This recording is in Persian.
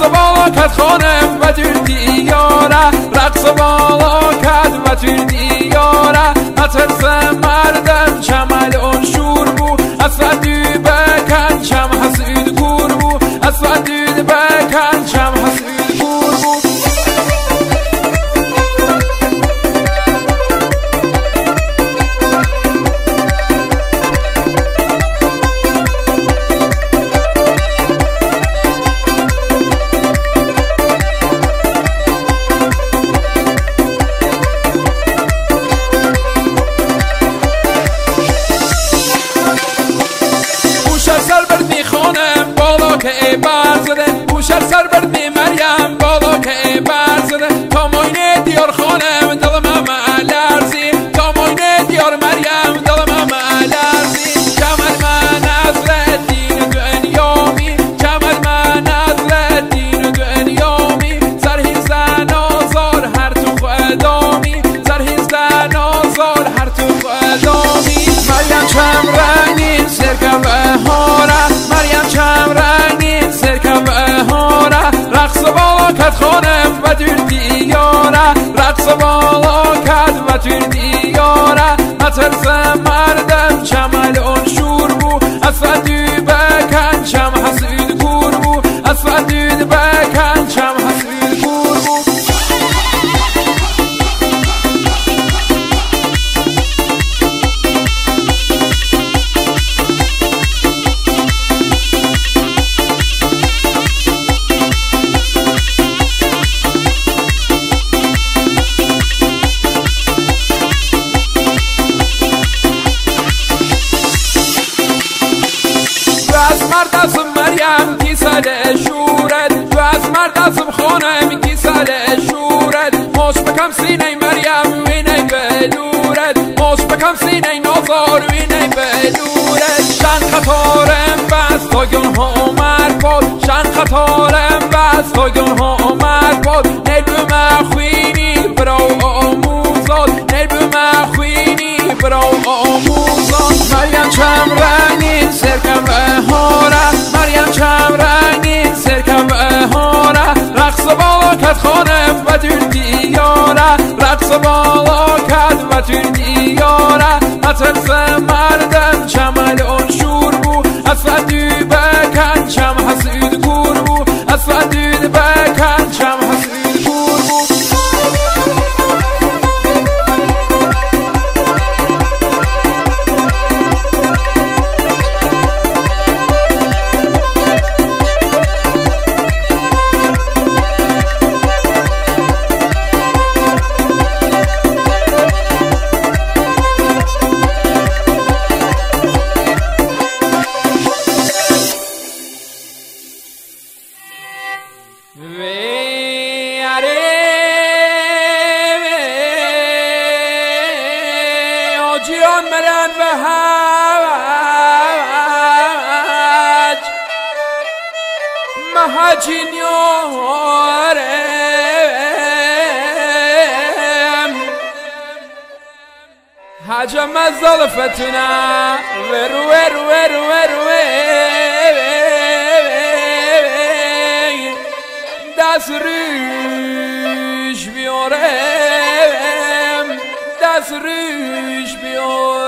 بالا کد خانم و دور دیاره، رقص بالا کد و دور دیاره. نترس مردم چمل اون شور بو، اصلا دو بکن چم حسود گور بو، اصلا دو بکن چم حسود گور بو. که برزده بوشر سر بردی مریم بالا که برزده تا موینه دیار خانم دلم لرزی، تا موینه دیار مریم دلم لرزی. کمر من از دین دنیامی، کمر من از دین دنیامی. زرهی زن آزار هر تو خدامی، زرهی زن آزار هر تو خدامی. مریم چم رنگین سرکم بهاره، مریم چم رنگین سرکم بهاره. رقص بالا کد خانم و دور دیاره، رقص بالا کد و دور دیاره. نترس مردم چمل اون شور بو، اصلا دو بکن چم حسود گور بو، اصلا دو بکن چم حسود گور بو. مردم مریم کی سال شورت، تو از مردم خانم کی سال شورت. ماش بکم سینه مریم وینه بلورت، ماش بکم سینه نازار وینه بلورت. شن خطارم بس تا گنها مرباد، شن خطارم بس تا گنها مرباد. نلبو مخوینی برو آموزاد، نلبو مخوینی برو آموزاد. مریم چم رنگین سرکم بهاره، مریم چم رنگین سرکم بهاره. رقص بالا کد خانم و دور دیاره، رقص بالا کد و دور دیاره. نترس مردم چمل اون شور بو، اصلا دو بکن چم حسود گور بو، اصلا دو بکن چم حسود گور بو. جیان مرن و هج مهجین یارم حجم ظلفتنا ور ور ور ور دست ریش بیارم، دست ریش بیارم.